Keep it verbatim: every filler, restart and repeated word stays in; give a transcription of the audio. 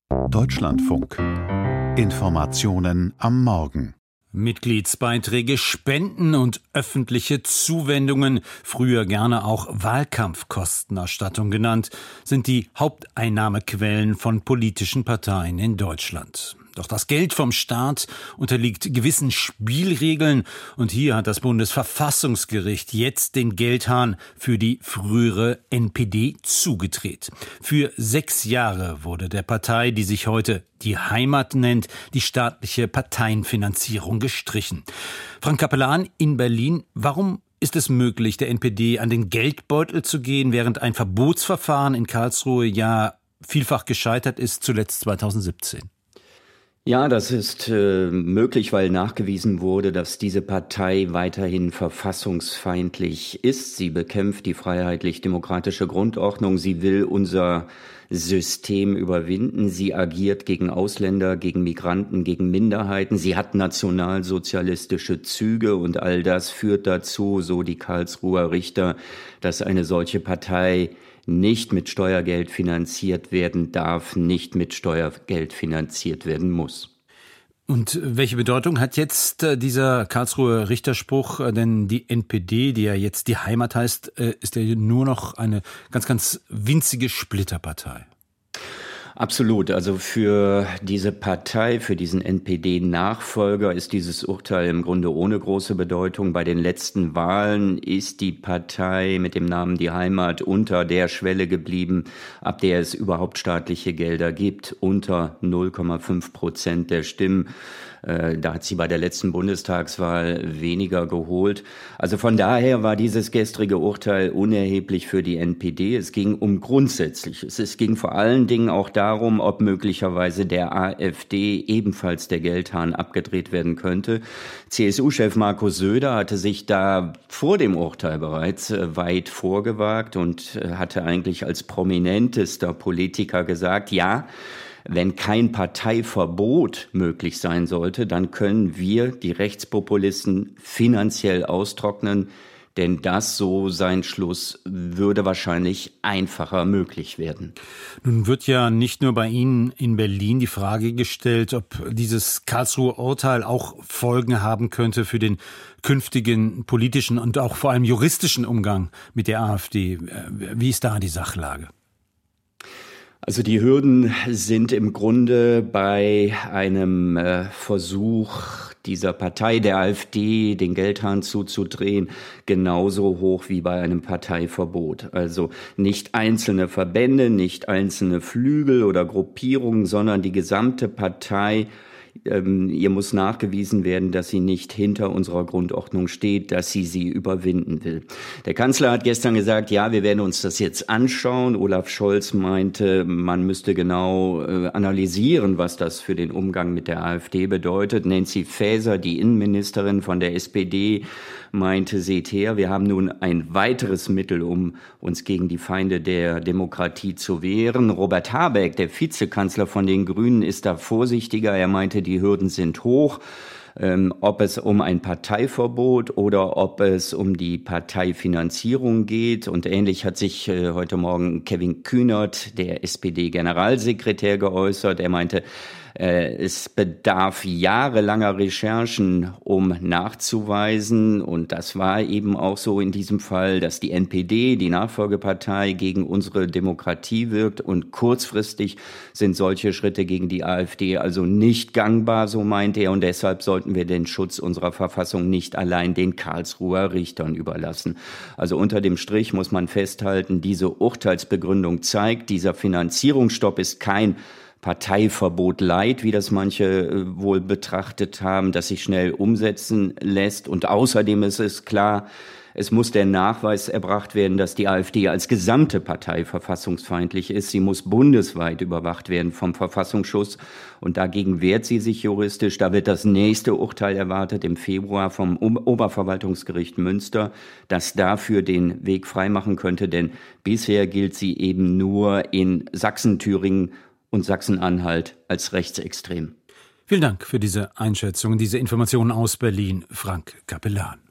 Deutschlandfunk. Informationen am Morgen. Mitgliedsbeiträge, Spenden und öffentliche Zuwendungen, früher gerne auch Wahlkampfkostenerstattung genannt, sind die Haupteinnahmequellen von politischen Parteien in Deutschland. Doch das Geld vom Staat unterliegt gewissen Spielregeln und hier hat das Bundesverfassungsgericht jetzt den Geldhahn für die frühere N P D zugedreht. Für sechs Jahre wurde der Partei, die sich heute die Heimat nennt, die staatliche Parteienfinanzierung gestrichen. Frank Capellan in Berlin, warum ist es möglich, der N P D an den Geldbeutel zu gehen, während ein Verbotsverfahren in Karlsruhe ja vielfach gescheitert ist, zuletzt zweitausendsiebzehn? Ja, das ist äh, möglich, weil nachgewiesen wurde, dass diese Partei weiterhin verfassungsfeindlich ist. Sie bekämpft die freiheitlich-demokratische Grundordnung. Sie will unser System überwinden. Sie agiert gegen Ausländer, gegen Migranten, gegen Minderheiten. Sie hat nationalsozialistische Züge und all das führt dazu, so die Karlsruher Richter, dass eine solche Partei nicht mit Steuergeld finanziert werden darf, nicht mit Steuergeld finanziert werden muss. Und welche Bedeutung hat jetzt äh, dieser Karlsruher Richterspruch? Äh, denn die N P D, die ja jetzt die Heimat heißt, äh, ist ja nur noch eine ganz, ganz winzige Splitterpartei. Absolut. Also für diese Partei, für diesen N P D-Nachfolger ist dieses Urteil im Grunde ohne große Bedeutung. Bei den letzten Wahlen ist die Partei mit dem Namen Die Heimat unter der Schwelle geblieben, ab der es überhaupt staatliche Gelder gibt, unter null Komma fünf Prozent der Stimmen. Da hat sie bei der letzten Bundestagswahl weniger geholt. Also von daher war dieses gestrige Urteil unerheblich für die N P D. Es ging um Grundsätzliches. Es ging vor allen Dingen auch darum, ob möglicherweise der AfD ebenfalls der Geldhahn abgedreht werden könnte. C S U-Chef Markus Söder hatte sich da vor dem Urteil bereits weit vorgewagt und hatte eigentlich als prominentester Politiker gesagt, ja, wenn kein Parteiverbot möglich sein sollte, dann können wir die Rechtspopulisten finanziell austrocknen, denn das, so sein Schluss, würde wahrscheinlich einfacher möglich werden. Nun wird ja nicht nur bei Ihnen in Berlin die Frage gestellt, ob dieses Karlsruher Urteil auch Folgen haben könnte für den künftigen politischen und auch vor allem juristischen Umgang mit der AfD. Wie ist da die Sachlage? Also die Hürden sind im Grunde bei einem äh, Versuch dieser Partei, der AfD, den Geldhahn zuzudrehen, genauso hoch wie bei einem Parteiverbot. Also nicht einzelne Verbände, nicht einzelne Flügel oder Gruppierungen, sondern die gesamte Partei. Ähm, ihr muss nachgewiesen werden, dass sie nicht hinter unserer Grundordnung steht, dass sie sie überwinden will. Der Kanzler hat gestern gesagt, ja, wir werden uns das jetzt anschauen. Olaf Scholz meinte, man müsste genau äh, analysieren, was das für den Umgang mit der AfD bedeutet. Nancy Faeser, die Innenministerin von der S P D, meinte, seht her, wir haben nun ein weiteres Mittel, um uns gegen die Feinde der Demokratie zu wehren. Robert Habeck, der Vizekanzler von den Grünen, ist da vorsichtiger. Er meinte, die Hürden sind hoch. Ähm, ob es um ein Parteiverbot oder ob es um die Parteifinanzierung geht. Und ähnlich hat sich äh, heute Morgen Kevin Kühnert, der S P D-Generalsekretär, geäußert. Er meinte, äh, es bedarf jahrelanger Recherchen, um nachzuweisen. Und das war eben auch so in diesem Fall, dass die N P D, die Nachfolgepartei, gegen unsere Demokratie wirkt. Und kurzfristig sind solche Schritte gegen die AfD also nicht gangbar, so meint er. Und deshalb sollten wir den Schutz unserer Verfassung nicht allein den Karlsruher Richtern überlassen. Also unter dem Strich muss man festhalten, diese Urteilsbegründung zeigt, dieser Finanzierungsstopp ist kein Parteiverbot light, wie das manche wohl betrachtet haben, das sich schnell umsetzen lässt. Und außerdem ist es klar, es muss der Nachweis erbracht werden, dass die AfD als gesamte Partei verfassungsfeindlich ist. Sie muss bundesweit überwacht werden vom Verfassungsschutz. Und dagegen wehrt sie sich juristisch. Da wird das nächste Urteil erwartet im Februar vom Oberverwaltungsgericht Münster, das dafür den Weg freimachen könnte. Denn bisher gilt sie eben nur in Sachsen, Thüringen und Sachsen-Anhalt als rechtsextrem. Vielen Dank für diese Einschätzung, diese Informationen aus Berlin, Frank Capellan.